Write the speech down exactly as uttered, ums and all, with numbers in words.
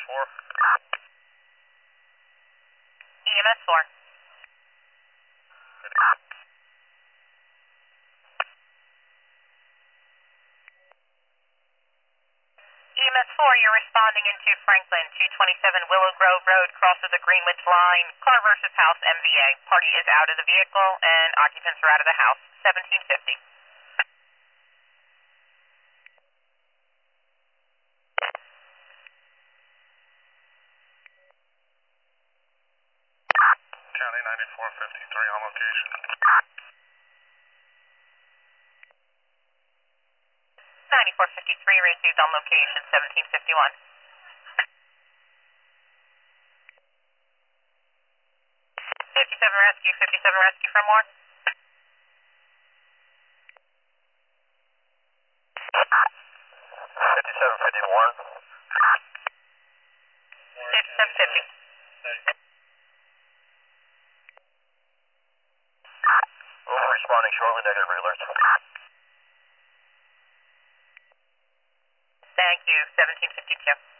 four. E M S four. E M S four, you're responding into Franklin, two twenty-seven Willow Grove Road, crosses the Greenwich line, car versus house, M V A. Party is out of the vehicle and occupants are out of the house, seventeen fifty. County ninety-four fifty-three on location. ninety-four fifty-three received on location, seventeen fifty-one. fifty-seven rescue, fifty-seven rescue from more. fifty-seven fifty-one. fifty-seven fifty. We'll be responding shortly, negative alerts. Thank you, seventeen fifty-two.